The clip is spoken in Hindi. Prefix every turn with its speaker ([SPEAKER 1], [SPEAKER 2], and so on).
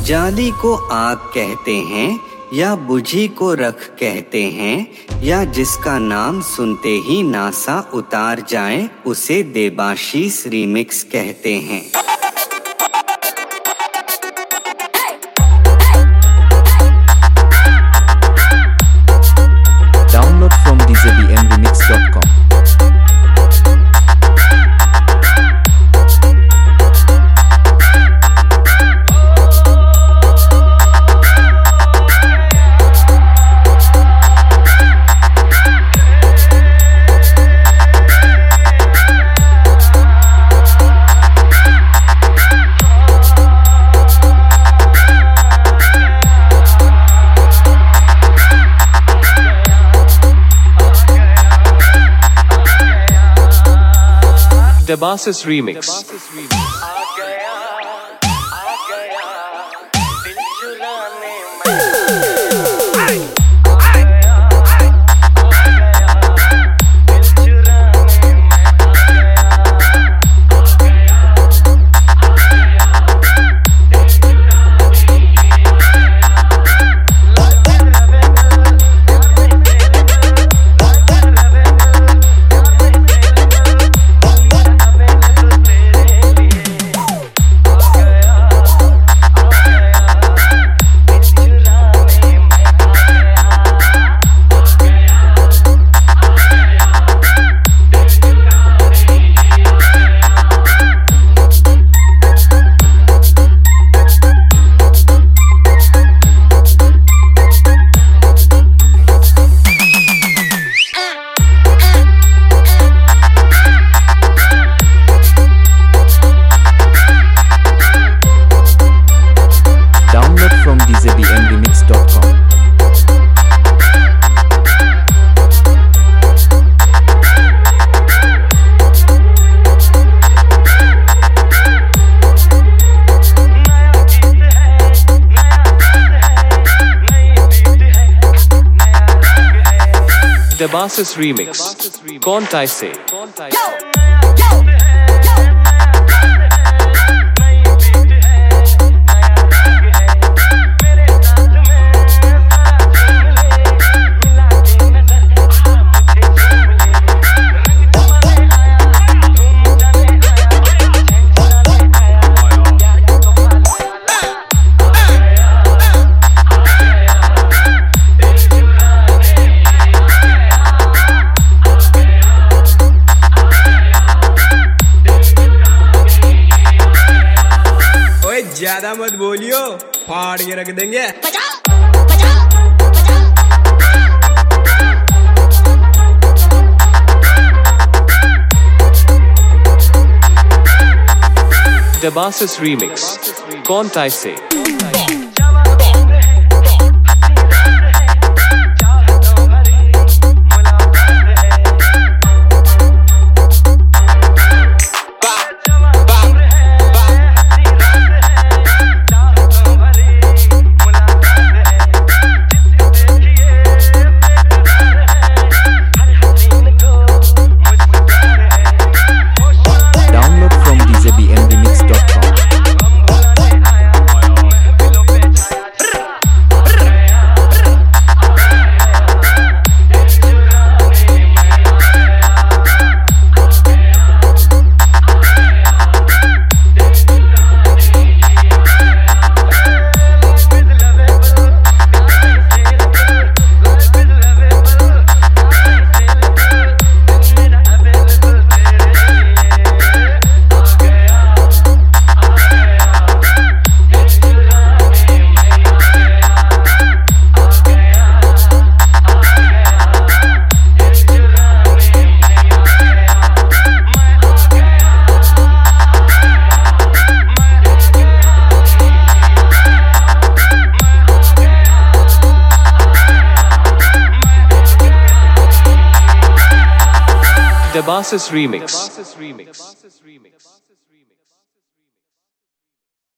[SPEAKER 1] जाली को आग कहते हैं या बुझी को रख कहते हैं, या जिसका नाम सुनते ही नासा उतार जाए उसे देबाशीष रीमिक्स कहते हैं।
[SPEAKER 2] Download from djbmremix.com.
[SPEAKER 3] Debasis Remix।
[SPEAKER 2] From djbmremix.com.
[SPEAKER 3] Debasis Remix। कौन कैसे
[SPEAKER 4] ज्यादा मत बोलियो, फाड़ के रख देंगे।
[SPEAKER 3] Debasis Remix। कौन कैसे Debasis Remix।